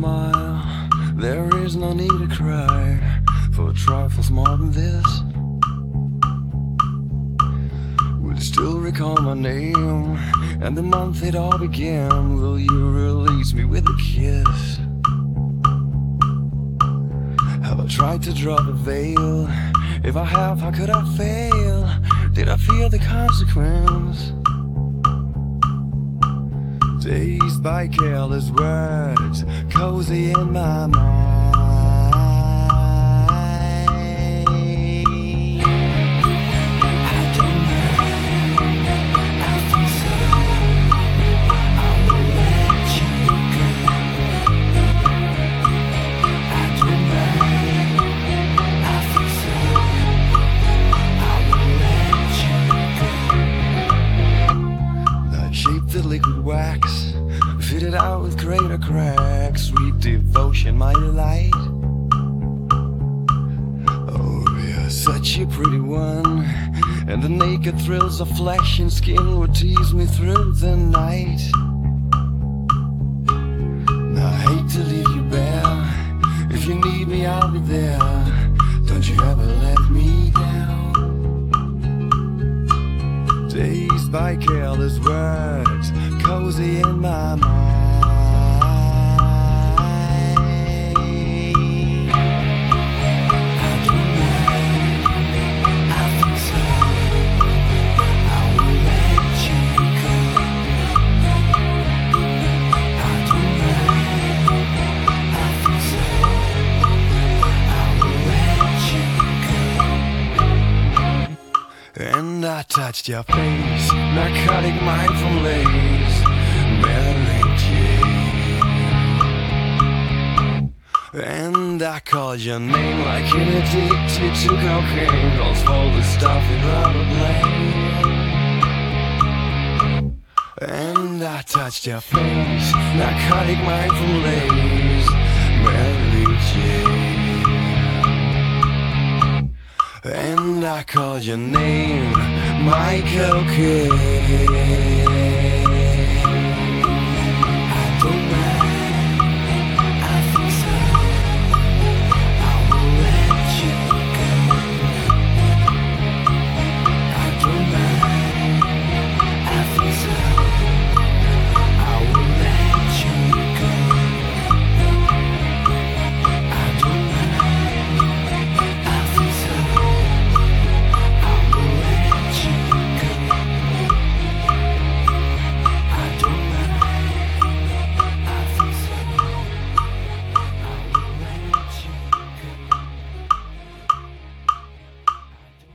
smile, there is no need to cry for trifles more than this. Will you still recall my name and the month it all began? Will you release me with a kiss? Have I tried to draw the veil? If I have, how could I fail? Did I feel the consequence? Dazed by careless words, cozy in my mind. Liquid wax, fitted out with greater cracks. Sweet devotion, my delight. Oh, you're such a pretty one, and the naked thrills of flesh and skin would tease me through the night. Now I hate to leave you bare. If you need me, I'll be there. Don't you ever let me down. Dazed by careless words, cozy in my mind. I don't mind, I think so. I will let you go. I don't mind, I think so. I will let you go. And I touched your face, narcotic mind from lace, Mary Jane. And I called your name like an addicted to cocaine, calls for the stuff without a blame. And I touched your face, narcotic mind from lace, Mary Jane. And I called your name, my cocaine.